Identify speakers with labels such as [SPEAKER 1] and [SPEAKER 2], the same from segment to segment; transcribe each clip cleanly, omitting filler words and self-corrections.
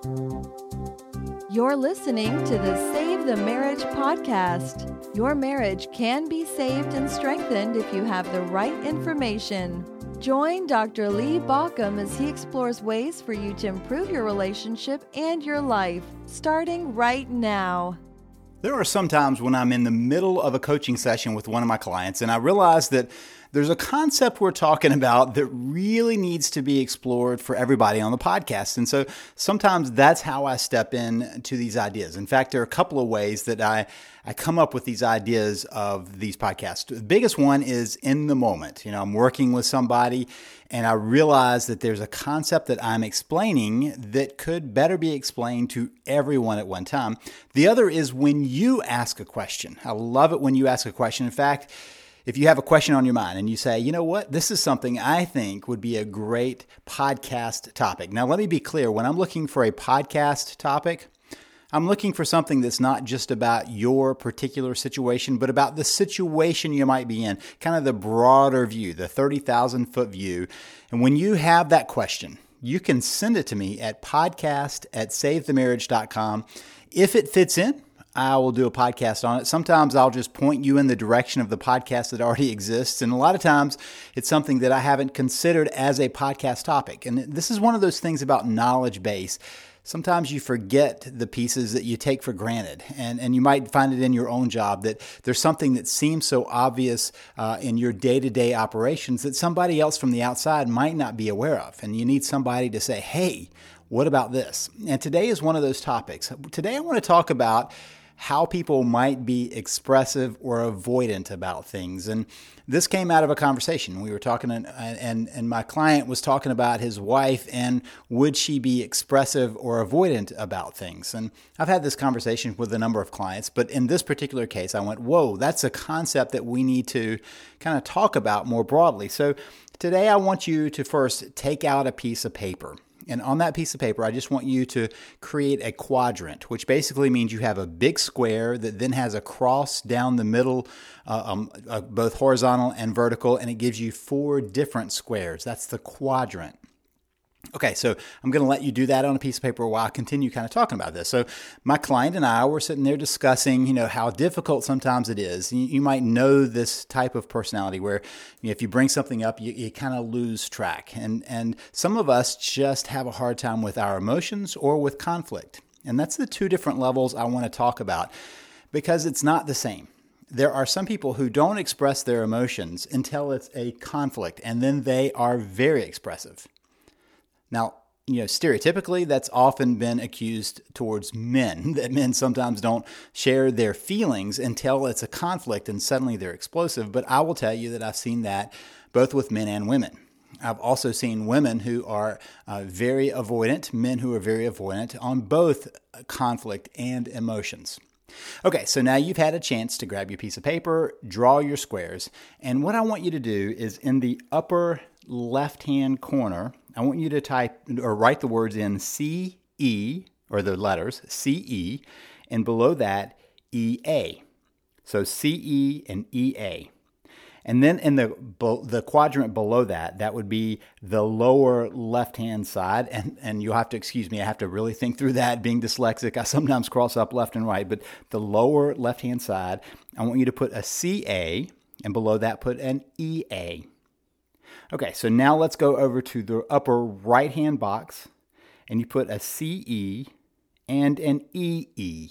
[SPEAKER 1] You're listening to the Save the Marriage podcast. Your marriage can be saved and strengthened if you have the right information. Join Dr. Lee Baucom as he explores ways for you to improve your relationship and your life, starting right now.
[SPEAKER 2] There are some times when I'm in the middle of a coaching session with one of my clients and I realize that there's a concept we're talking about that really needs to be explored for everybody on the podcast. And so sometimes that's how I step in to these ideas. In fact, there are a couple of ways that I come up with these ideas of these podcasts. The biggest one is in the moment. I'm working with somebody and I realize that there's a concept that I'm explaining that could better be explained to everyone at one time. The other is when you ask a question. I love it when you ask a question. In fact, if you have a question on your mind and you say, you know what, this is something I think would be a great podcast topic. Now, let me be clear. When I'm looking for a podcast topic, I'm looking for something that's not just about your particular situation, but about the situation you might be in, kind of the broader view, the 30,000-foot view. And when you have that question, you can send it to me at podcast@savethemarriage.com. If it fits in, I will do a podcast on it. Sometimes I'll just point you in the direction of the podcast that already exists. And a lot of times it's something that I haven't considered as a podcast topic. And this is one of those things about knowledge base. Sometimes you forget the pieces that you take for granted. And you might find it in your own job that there's something that seems so obvious in your day-to-day operations that somebody else from the outside might not be aware of. And you need somebody to say, hey, what about this? And today is one of those topics. Today I want to talk about how people might be expressive or avoidant about things. And this came out of a conversation. We were talking and my client was talking about his wife and would she be expressive or avoidant about things. And I've had this conversation with a number of clients, but in this particular case, I went, whoa, that's a concept that we need to kind of talk about more broadly. So today I want you to first take out a piece of paper. And on that piece of paper, I just want you to create a quadrant, which basically means you have a big square that then has a cross down the middle, both horizontal and vertical, and it gives you 4 different squares. That's the quadrant. Okay, so I'm going to let you do that on a piece of paper while I continue kind of talking about this. So my client and I were sitting there discussing, how difficult sometimes it is. You might know this type of personality where if you bring something up, you kind of lose track. And some of us just have a hard time with our emotions or with conflict. And that's the 2 different levels I want to talk about because it's not the same. There are some people who don't express their emotions until it's a conflict, and then they are very expressive. Now, stereotypically, that's often been accused towards men, that men sometimes don't share their feelings until it's a conflict and suddenly they're explosive. But I will tell you that I've seen that both with men and women. I've also seen women who are very avoidant, men who are very avoidant on both conflict and emotions. Okay, so now you've had a chance to grab your piece of paper, draw your squares, and what I want you to do is in the upper left-hand corner, I want you to type or write the words in CE, or the letters CE, and below that EA. So CE and EA. And then in the quadrant below that would be the lower left-hand side. And you'll have to excuse me, I have to really think through that. Being dyslexic, I sometimes cross up left and right. But the lower left-hand side, I want you to put a CA, and below that put an EA. Okay, so now let's go over to the upper right-hand box, and you put a CE and an EE.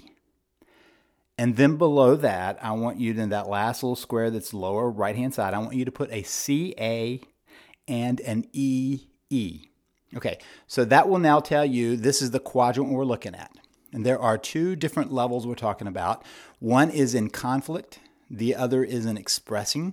[SPEAKER 2] And then below that, I want you to, in that last little square that's lower right-hand side, I want you to put a CA and an EE. Okay, so that will now tell you this is the quadrant we're looking at. And there are 2 different levels we're talking about. One is in conflict. The other is in expressing.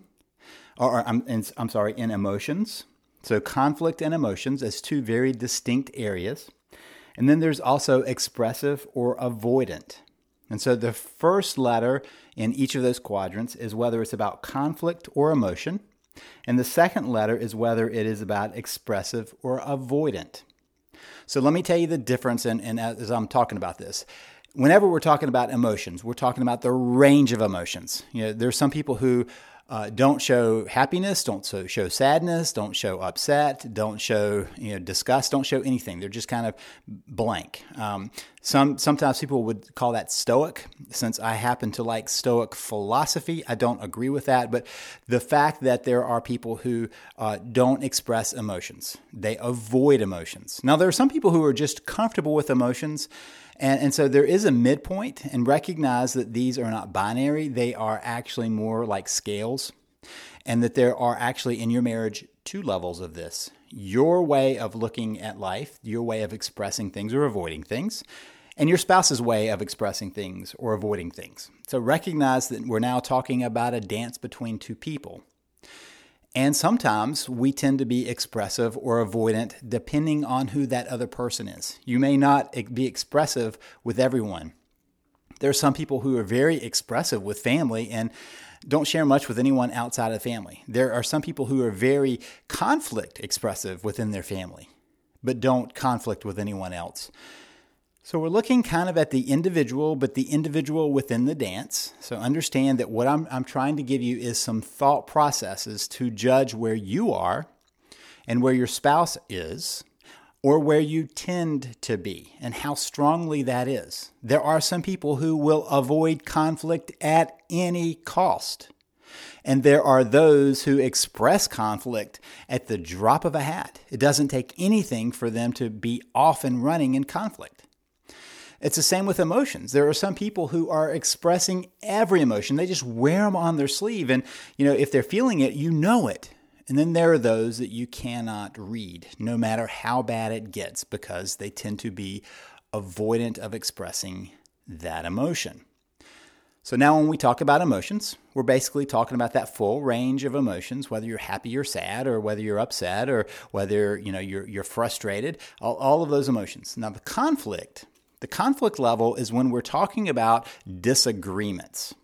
[SPEAKER 2] In emotions. So conflict and emotions as 2 very distinct areas. And then there's also expressive or avoidant. And so the first letter in each of those quadrants is whether it's about conflict or emotion. And the second letter is whether it is about expressive or avoidant. So let me tell you the difference and as I'm talking about this. Whenever we're talking about emotions, we're talking about the range of emotions. There's some people who Don't show happiness, don't show sadness, don't show upset, don't show disgust, don't show anything. They're just kind of blank. Sometimes people would call that stoic. Since I happen to like stoic philosophy, I don't agree with that. But the fact that there are people who don't express emotions, they avoid emotions. Now, there are some people who are just comfortable with emotions. And so there is a midpoint, and recognize that these are not binary. They are actually more like scales, and that there are actually in your marriage 2 levels of this. Your way of looking at life, your way of expressing things or avoiding things, and your spouse's way of expressing things or avoiding things. So recognize that we're now talking about a dance between 2 people. And sometimes we tend to be expressive or avoidant depending on who that other person is. You may not be expressive with everyone. There are some people who are very expressive with family and don't share much with anyone outside of family. There are some people who are very conflict expressive within their family, but don't conflict with anyone else. So we're looking kind of at the individual, but the individual within the dance. So understand that what I'm trying to give you is some thought processes to judge where you are and where your spouse is, or where you tend to be and how strongly that is. There are some people who will avoid conflict at any cost. And there are those who express conflict at the drop of a hat. It doesn't take anything for them to be off and running in conflict. It's the same with emotions. There are some people who are expressing every emotion. They just wear them on their sleeve. And, if they're feeling it, you know it. And then there are those that you cannot read, no matter how bad it gets, because they tend to be avoidant of expressing that emotion. So now when we talk about emotions, we're basically talking about that full range of emotions, whether you're happy or sad, or whether you're upset, or whether you're frustrated, all of those emotions. Now the conflict level is when we're talking about disagreements.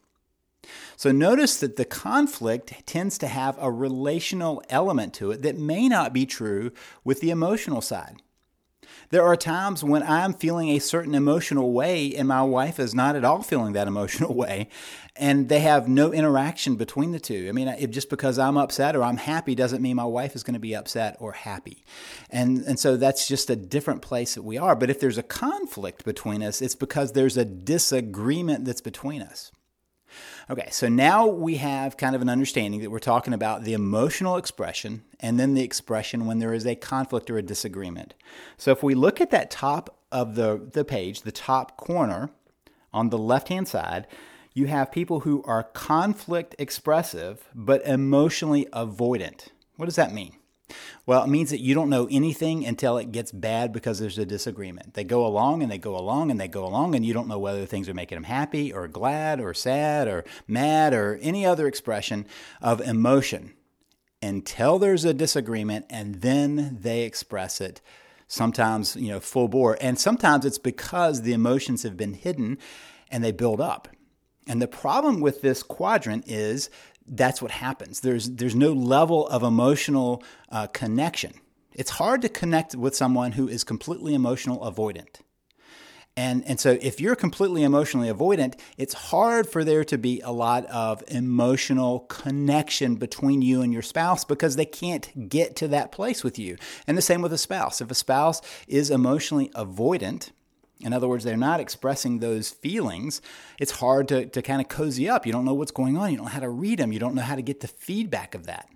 [SPEAKER 2] So notice that the conflict tends to have a relational element to it that may not be true with the emotional side. There are times when I'm feeling a certain emotional way and my wife is not at all feeling that emotional way, and they have no interaction between the two. I mean, just because I'm upset or I'm happy doesn't mean my wife is going to be upset or happy. And so that's just a different place that we are. But if there's a conflict between us, it's because there's a disagreement that's between us. Okay, so now we have kind of an understanding that we're talking about the emotional expression and then the expression when there is a conflict or a disagreement. So if we look at that top of the page, the top corner on the left-hand side, you have people who are conflict expressive but emotionally avoidant. What does that mean? Well, it means that you don't know anything until it gets bad because there's a disagreement. They go along and they go along and they go along, and you don't know whether things are making them happy or glad or sad or mad or any other expression of emotion until there's a disagreement, and then they express it. Sometimes, full bore. And sometimes it's because the emotions have been hidden and they build up. And the problem with this quadrant is that's what happens. There's no level of emotional connection. It's hard to connect with someone who is completely emotional avoidant. And so if you're completely emotionally avoidant, it's hard for there to be a lot of emotional connection between you and your spouse because they can't get to that place with you. And the same with a spouse. If a spouse is emotionally avoidant, in other words, they're not expressing those feelings, it's hard to kind of cozy up. You don't know what's going on. You don't know how to read them. You don't know how to get the feedback of that.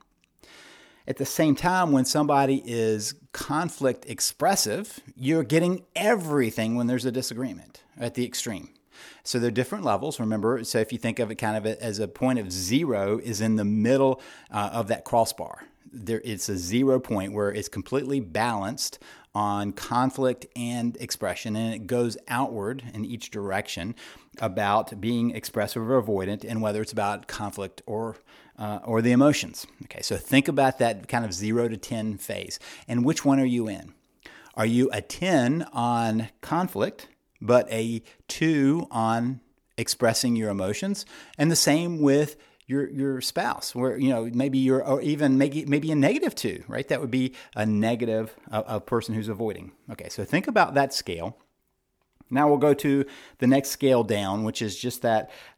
[SPEAKER 2] At the same time, when somebody is conflict expressive, you're getting everything when there's a disagreement at the extreme. So there are different levels. Remember, so if you think of it kind of as a point of 0 is in the middle of that crossbar. It's a 0 point where it's completely balanced on conflict and expression, and it goes outward in each direction about being expressive or avoidant, and whether it's about conflict or the emotions. Okay, so think about that kind of 0 to 10 phase, and which one are you in? Are you a 10 on conflict, but a 2 on expressing your emotions? And the same with your spouse, where maybe you're, or even maybe a negative 2, right? That would be a negative, a person who's avoiding. Okay, so think about that scale. Now we'll go to the next scale down, which is just that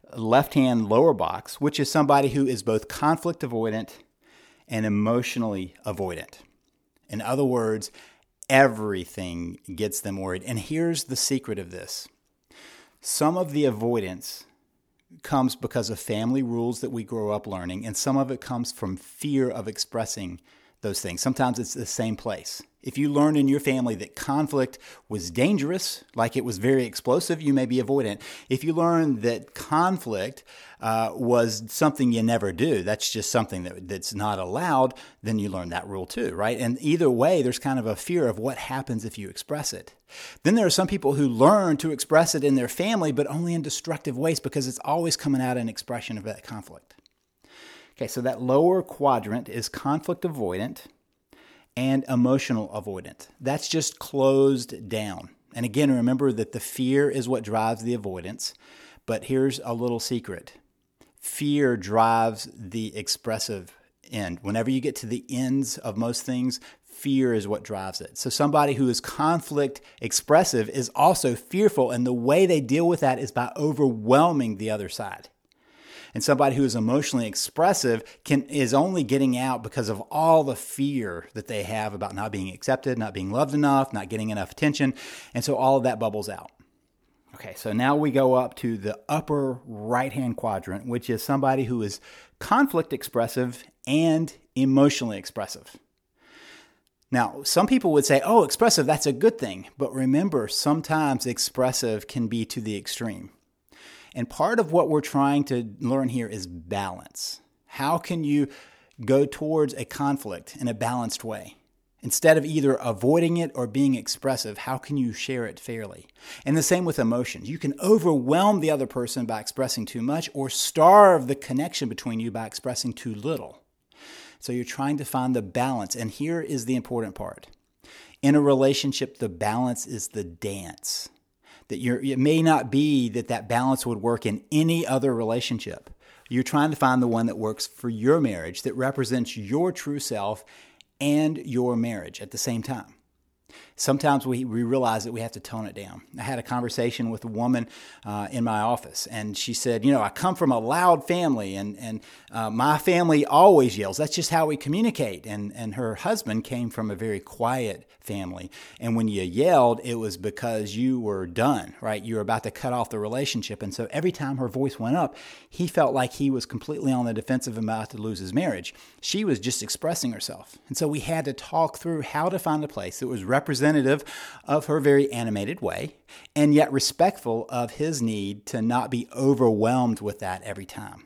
[SPEAKER 2] left-hand lower box, which is somebody who is both conflict avoidant and emotionally avoidant. In other words, everything gets them worried. And here's the secret of this. Some of the avoidance comes because of family rules that we grow up learning, and some of it comes from fear of expressing those things. Sometimes it's the same place. If you learned in your family that conflict was dangerous, like it was very explosive, you may be avoidant. If you learned that conflict was something you never do, that's just something that's not allowed, then you learn that rule too, right? And either way, there's kind of a fear of what happens if you express it. Then there are some people who learn to express it in their family, but only in destructive ways because it's always coming out in expression of that conflict. Okay, so that lower quadrant is conflict avoidant and emotional avoidant. That's just closed down. And again, remember that the fear is what drives the avoidance. But here's a little secret. Fear drives the expressive end. Whenever you get to the ends of most things, fear is what drives it. So somebody who is conflict expressive is also fearful, and the way they deal with that is by overwhelming the other side. And somebody who is emotionally expressive is only getting out because of all the fear that they have about not being accepted, not being loved enough, not getting enough attention. And so all of that bubbles out. Okay, so now we go up to the upper right-hand quadrant, which is somebody who is conflict expressive and emotionally expressive. Now, some people would say, oh, expressive, that's a good thing. But remember, sometimes expressive can be to the extreme. And part of what we're trying to learn here is balance. How can you go towards a conflict in a balanced way? Instead of either avoiding it or being expressive, how can you share it fairly? And the same with emotions. You can overwhelm the other person by expressing too much or starve the connection between you by expressing too little. So you're trying to find the balance. And here is the important part. In a relationship, the balance is the dance. It may not be that balance would work in any other relationship. You're trying to find the one that works for your marriage, that represents your true self and your marriage at the same time. Sometimes we realize that we have to tone it down. I had a conversation with a woman in my office, and she said, I come from a loud family, and my family always yells. That's just how we communicate. And her husband came from a very quiet family. And when you yelled, it was because you were done, right? You were about to cut off the relationship. And so every time her voice went up, he felt like he was completely on the defensive and about to lose his marriage. She was just expressing herself. And so we had to talk through how to find a place that was representative of her very animated way, and yet respectful of his need to not be overwhelmed with that every time.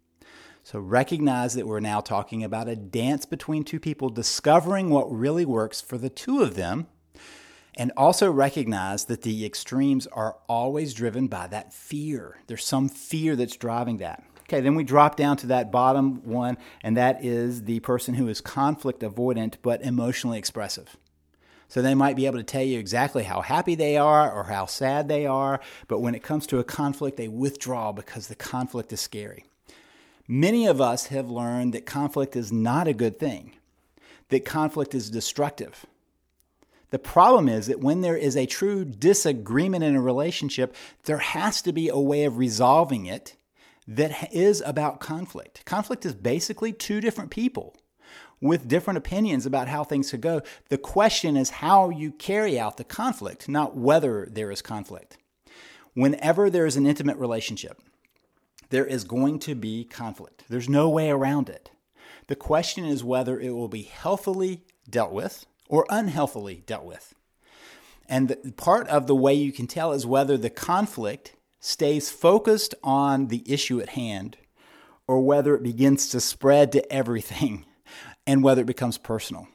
[SPEAKER 2] So recognize that we're now talking about a dance between two people discovering what really works for the two of them, and also recognize that the extremes are always driven by that fear. There's some fear that's driving that. Okay, then we drop down to that bottom one, and that is the person who is conflict avoidant but emotionally expressive. So they might be able to tell you exactly how happy they are or how sad they are, but when it comes to a conflict, they withdraw because the conflict is scary. Many of us have learned that conflict is not a good thing, that conflict is destructive. The problem is that when there is a true disagreement in a relationship, there has to be a way of resolving it that is about conflict. Conflict is basically two different people with different opinions about how things could go. The question is how you carry out the conflict, not whether there is conflict. Whenever there is an intimate relationship, there is going to be conflict. There's no way around it. The question is whether it will be healthily dealt with or unhealthily dealt with. And part of the way you can tell is whether the conflict stays focused on the issue at hand or whether it begins to spread to everything and whether it becomes personal,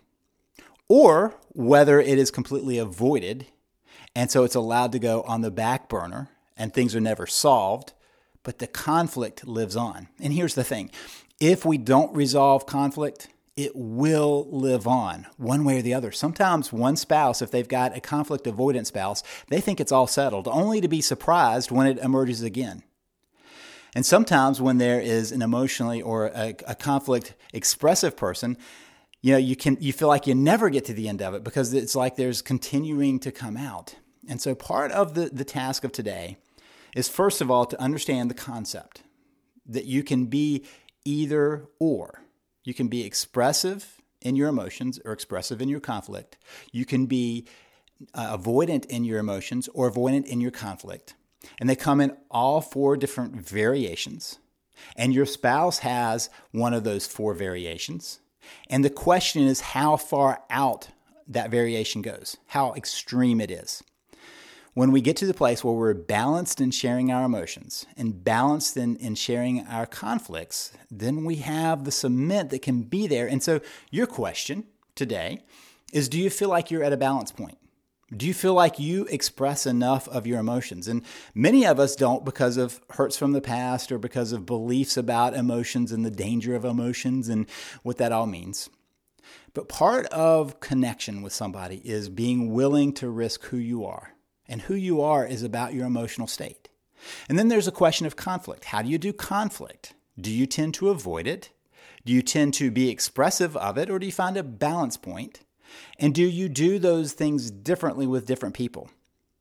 [SPEAKER 2] or whether it is completely avoided and so it's allowed to go on the back burner and things are never solved, but the conflict lives on. And here's the thing. If we don't resolve conflict, it will live on one way or the other. Sometimes one spouse, if they've got a conflict avoidant spouse, they think it's all settled, only to be surprised when it emerges again. And sometimes when there is an emotionally or a conflict expressive person, you feel like you never get to the end of it because it's like there's continuing to come out. And so part of the task of today is first of all to understand the concept that you can be either or. You can be expressive in your emotions or expressive in your conflict. You can be avoidant in your emotions or avoidant in your conflict. And they come in all 4 different variations. And your spouse has one of those 4 variations. And the question is how far out that variation goes, how extreme it is. When we get to the place where we're balanced in sharing our emotions and balanced in sharing our conflicts, then we have the cement that can be there. And so your question today is, do you feel like you're at a balance point? Do you feel like you express enough of your emotions? And many of us don't because of hurts from the past or because of beliefs about emotions and the danger of emotions and what that all means. But part of connection with somebody is being willing to risk who you are. And who you are is about your emotional state. And then there's a question of conflict. How do you do conflict? Do you tend to avoid it? Do you tend to be expressive of it? Or do you find a balance point? And do you do those things differently with different people?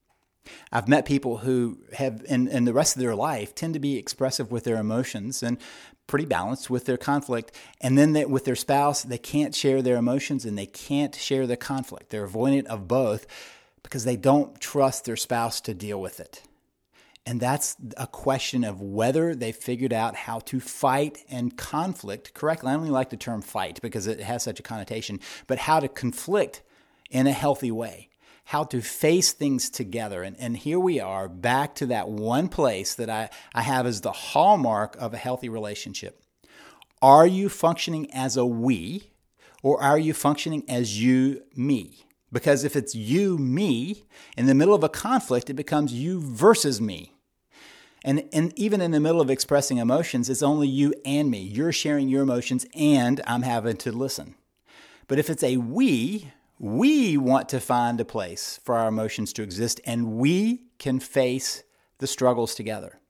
[SPEAKER 2] I've met people who have, in the rest of their life, tend to be expressive with their emotions and pretty balanced with their conflict. And then with their spouse, they can't share their emotions and they can't share their conflict. They're avoidant of both because they don't trust their spouse to deal with it. And that's a question of whether they figured out how to fight and conflict correctly. I only like the term fight because it has such a connotation, but how to conflict in a healthy way, how to face things together. And here we are back to that one place that I have as the hallmark of a healthy relationship. Are you functioning as a we, or are you functioning as you, me? Because if it's you, me, in the middle of a conflict, it becomes you versus me. And even in the middle of expressing emotions, it's only you and me. You're sharing your emotions and I'm having to listen. But if it's a we want to find a place for our emotions to exist and we can face the struggles together.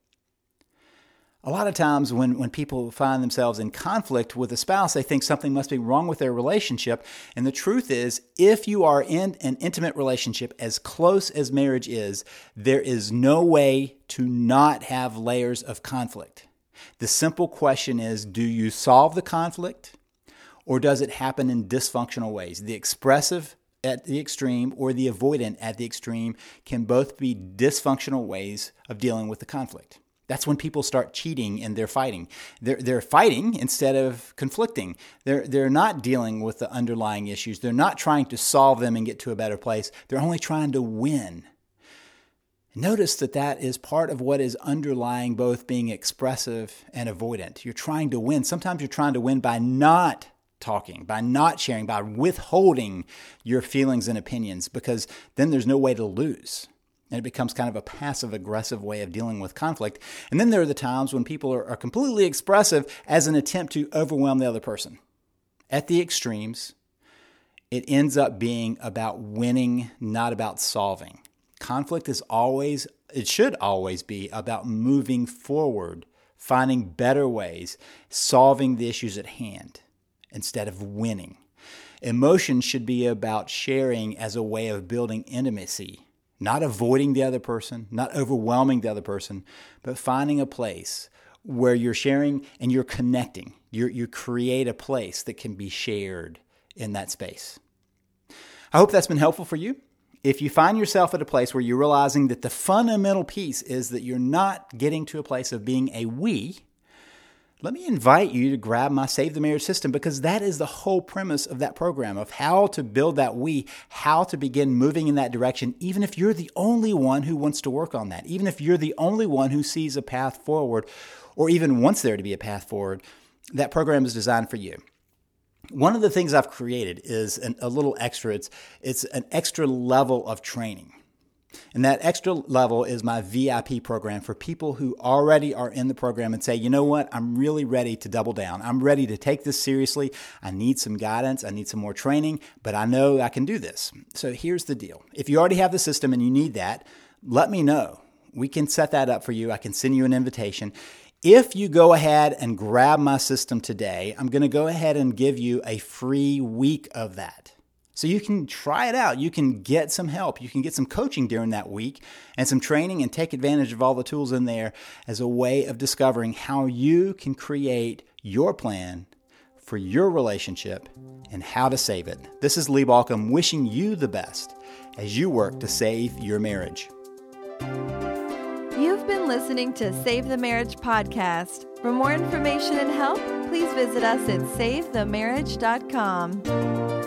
[SPEAKER 2] A lot of times when people find themselves in conflict with a spouse, they think something must be wrong with their relationship. And the truth is, if you are in an intimate relationship as close as marriage is, there is no way to not have layers of conflict. The simple question is, do you solve the conflict or does it happen in dysfunctional ways? The expressive at the extreme or the avoidant at the extreme can both be dysfunctional ways of dealing with the conflict. That's when people start cheating and they're fighting. They're fighting instead of conflicting. They're not dealing with the underlying issues. They're not trying to solve them and get to a better place. They're only trying to win. Notice that is part of what is underlying both being expressive and avoidant. You're trying to win. Sometimes you're trying to win by not talking, by not sharing, by withholding your feelings and opinions, because then there's no way to lose. And it becomes kind of a passive-aggressive way of dealing with conflict. And then there are the times when people are completely expressive as an attempt to overwhelm the other person. At the extremes, it ends up being about winning, not about solving. Conflict should always be about moving forward, finding better ways, solving the issues at hand instead of winning. Emotion should be about sharing as a way of building intimacy. Not avoiding the other person, not overwhelming the other person, but finding a place where you're sharing and you're connecting. You create a place that can be shared in that space. I hope that's been helpful for you. If you find yourself at a place where you're realizing that the fundamental piece is that you're not getting to a place of being a we, let me invite you to grab my Save the Marriage system, because that is the whole premise of that program, of how to build that we, how to begin moving in that direction, even if you're the only one who wants to work on that, even if you're the only one who sees a path forward or even wants there to be a path forward. That program is designed for you. One of the things I've created is a little extra. It's an extra level of training. And that extra level is my VIP program for people who already are in the program and say, you know what, I'm really ready to double down. I'm ready to take this seriously. I need some guidance. I need some more training, but I know I can do this. So here's the deal. If you already have the system and you need that, let me know. We can set that up for you. I can send you an invitation. If you go ahead and grab my system today, I'm going to go ahead and give you a free week of that. So you can try it out. You can get some help. You can get some coaching during that week and some training and take advantage of all the tools in there as a way of discovering how you can create your plan for your relationship and how to save it. This is Lee Baucom wishing you the best as you work to save your marriage.
[SPEAKER 1] You've been listening to Save the Marriage Podcast. For more information and help, please visit us at SaveTheMarriage.com.